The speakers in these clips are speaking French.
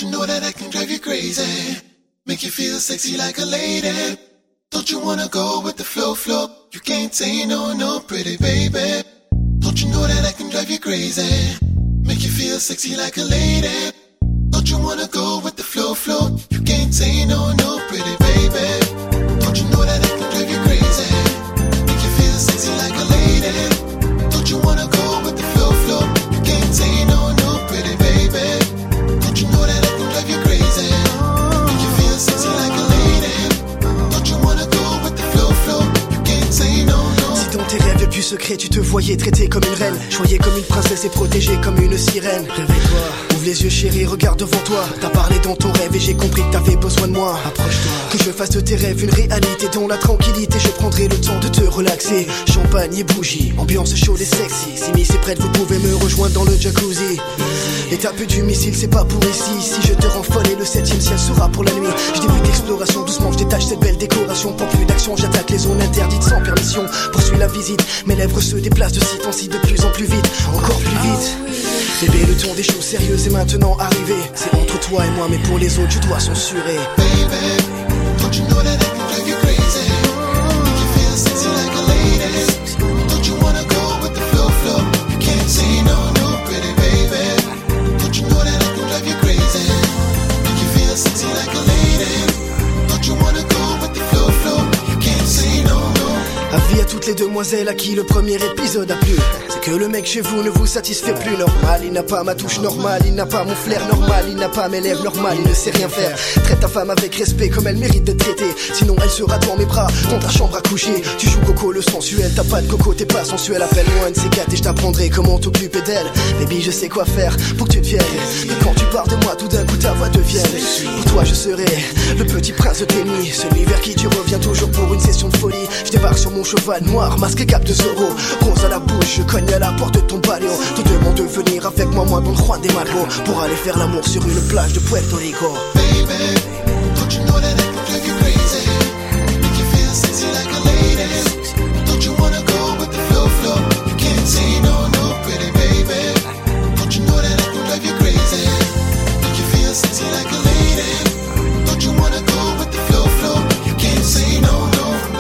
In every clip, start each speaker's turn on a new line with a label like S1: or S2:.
S1: you know that I can drive you crazy? Make you feel sexy like a lady. Don't you wanna go with the flow, flow? You can't say no, no, pretty baby. Don't you know that I can drive you crazy? Make you feel sexy like a lady. Don't you wanna go with the flow, flow? You can't say no, no, pretty baby. Don't you know that I can drive you crazy? Make you feel sexy like a lady. Don't you wanna go with the flow, flow? You can't say no, no, pretty baby. Don't you know that I can drive you crazy? Make you feel sexy like a lady. Don't you wanna go with the flow, flow? You can't say no, no.
S2: Si dans tes rêves les plus secrets tu te voyais traité comme une reine, choyée comme une princesse et protégée comme une sirène, réveille-toi, ouvre les yeux chérie, regarde devant toi. T'as parlé dans ton rêve et j'ai compris que t'avais besoin de moi. Approche-toi, que je fasse de tes rêves une réalité. Dans la tranquillité je prendrai le temps de te relaxer. Champagne et bougies, ambiance chaude et sexy. Si Miss est prête vous pouvez me rejoindre dans le jacuzzi. L'étape du missile c'est pas pour ici. Si je te rends folle et le 7ème ciel sera pour la nuit. Je débute l'exploration doucement, je détache cette belle décoration. Pour plus d'action j'attaque les zones interdites sans permission. Poursuis la visite, mes lèvres se déplacent de site en site de plus en plus vite, encore plus vite. Bébé le ton des choses sérieuses est maintenant arrivé. C'est entre toi et moi mais pour les autres tu dois censurer.
S1: Baby, don't you know that I can drive you crazy? Make you feel sexy like a lady. Don't you wanna go with the flow, flow? You can't say no, no, pretty baby. Don't you know that I can drive you crazy? Make you feel sexy like a lady. Don't you wanna go with the flow, flow? You can't say no, no.
S2: Avis à toutes les demoiselles à qui le premier épisode a plu. C'est que le mec chez vous ne vous satisfait plus. Normal, il n'a pas ma touche normale, il n'a pas mon flair normal, il n'a pas mes lèvres normales, il ne sait rien faire. Traite ta femme avec respect comme elle mérite d'être traitée. Sinon elle sera dans mes bras, dans ta chambre à coucher. Tu joues Coco le sensuel, t'as pas de coco, t'es pas sensuel. Appelle-moi une C4 et je t'apprendrai comment t'occuper d'elle. Baby je sais quoi faire pour que tu deviennes. Et quand tu parles de moi tout d'un coup ta voix devienne. Pour toi je serai le petit prince de tes nuits, celui vers qui tu reviens toujours pour une session de folie. Je débarque sur mon cheval noir, masqué cap de Zorro. Rose à la bouche, je cogne à la porte de ton palio. Te demande de venir avec moi, moi Don Juan des Malbo, pour aller faire l'amour sur une plage de Puerto Rico.
S1: Baby, don't you know that I can drive you crazy? Make you feel sexy like a lady. Don't you wanna go with the flow, flow? You can't say no, no, pretty baby. Don't you know that I can drive you crazy? Make you feel sexy like a lady. Don't you wanna go with the flow, flow? You can't say no, no.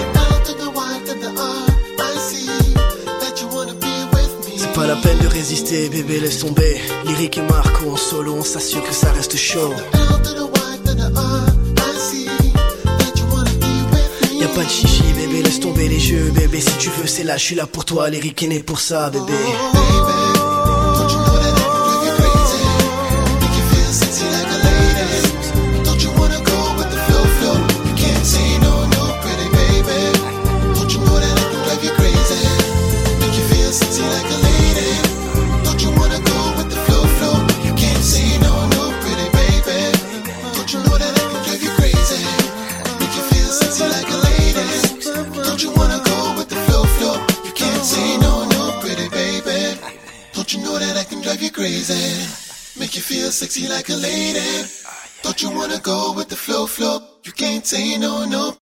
S2: Pas la peine de résister, bébé laisse tomber. Lyrique et Marco en solo, on s'assure que ça reste chaud. Y'a pas de chichi, bébé laisse tomber les jeux. Bébé si tu veux c'est là, je suis là pour toi. Lyrique est né pour ça, bébé.
S1: Crazy, make you feel sexy like a lady. Don't you wanna go with the flow, flow? You can't say no, no.